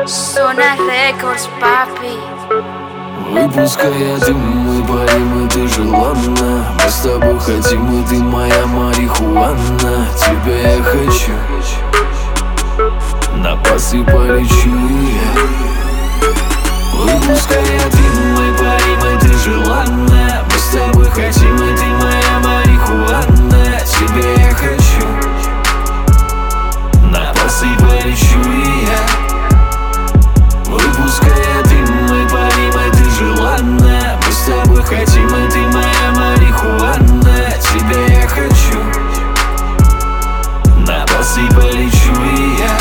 Zona Records, papi. Выпуская дым, мы парим, и ты желанна. Мы с тобой хотим, и ты моя марихуана. Тебя я хочу, на пасы полечу я. Выпуская дым, мы парим, и ты желанна. Мы с тобой хотим, и ты моя марихуана. Тебя я хочу, на пасы полечу я. Выпуская дым, мы парим, и ты желанна. Мы с тобой хотим, и ты моя марихуана. Тебя я хочу, на басы полечу и я.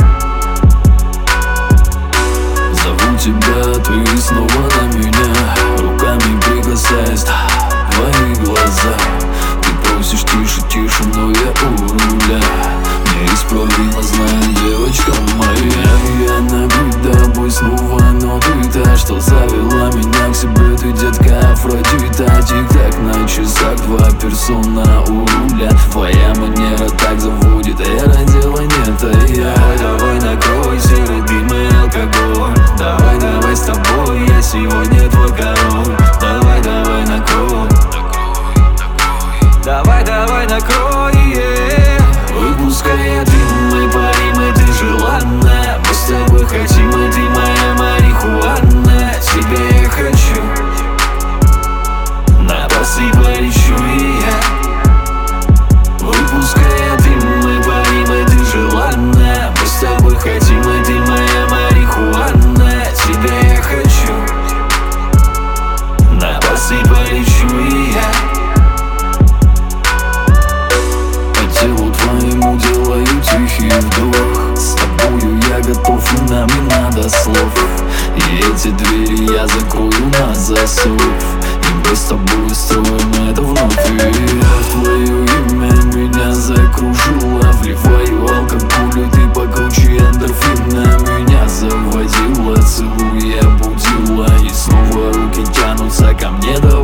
Зову тебя, ты снова на меня, руками прикасаясь твои глаза. Ты просишь тише, тише, но я у руля. Неисправимо знаю, девочка моя. Я набит тобой снова, но ты та, что завела меня к себе. Ты, детка, Афродита. Тик-так на часах, два персона у руля. Твоя манера так заводит, а я родила не это я. Давай накрой серый дым и алкоголь. Давай с тобой, я сегодня твой король. Давай накрой. Давай накрой, yeah. Выпуская дым, мы парим, и ты желанна. Мы с тобой хотим, и ты моя марихуана. Тебя я хочу, на басы полечу и я. Выпуская дым, мы парим, и ты желанна. Мы с тобой хотим, и ты моя марихуана. Тебя я хочу, на басы полечу и я. Твоему делаю тихий вдох. С тобою я готов, и нам не надо слов. И эти двери я закрою на засов. И мы с тобой строим это вновь. И твое имя меня закружило. Вливаю алкоголь, и ты покруче эндорфина. Меня заводила, целуя, будила. И снова руки тянутся ко мне.